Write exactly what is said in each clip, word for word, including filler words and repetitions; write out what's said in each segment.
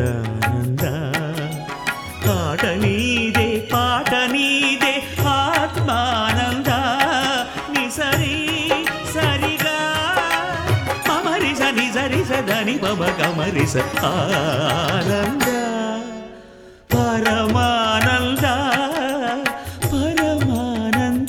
నిత్యానంద ఆట నీదే పాట నీదే ఆత్మానంద నిసరి సరిగా మమరిస నిజరిస దని పమ గమరిస ఆనంద పరమానంద పరమానంద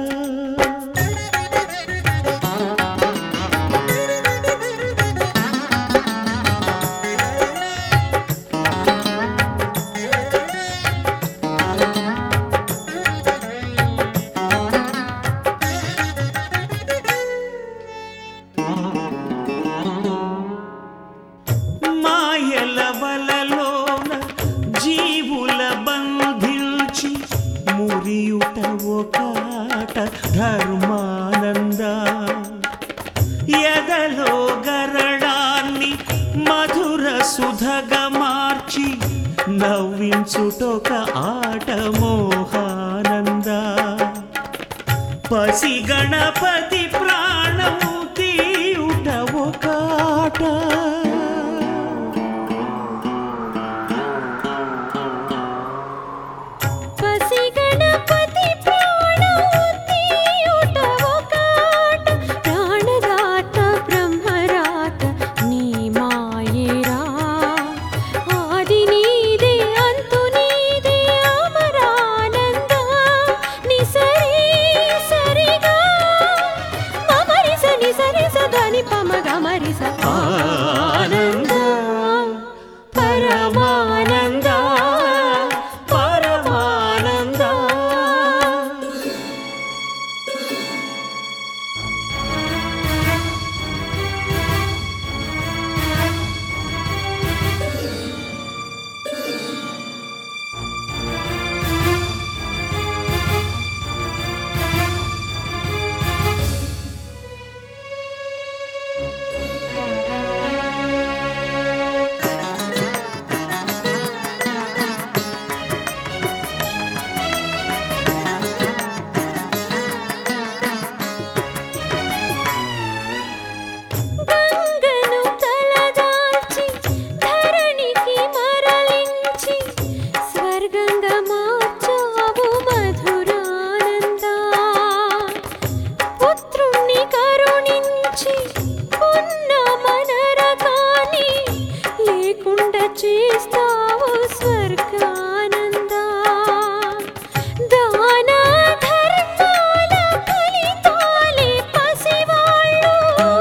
మాయల వలలోన జీవుల బంధించి మురియుట ఒకాట ధర్మానంద ఎదలో గరడాన్ని మధుర సుధగా మార్చి నవ్వించుటొక ఆట మోహానంద పసి గణపతి ప్రాణం తీయుట ఒకాట ఆనంద పరమానంద పరమానంద చేస్తావు స్వర్గానంద దాన ధర్మాల ఫలితాలే పసివాళ్ళు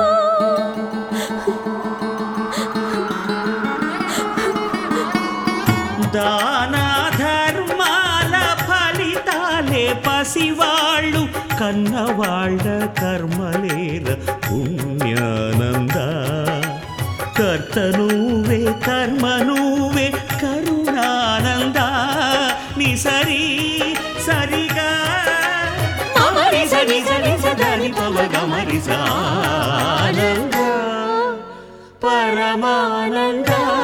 దాన ధర్మాల ఫలితాలే పసివాళ్ళు కన్నవాళ్ళ కర్మలేర పుణ్యానంద కర్త నువ్వే కర్మ నువ్వే కరుణానంద నిసరి సరిగా మమరిస నిజరిస దని పమ గమరిస ఆనంద పరమానంద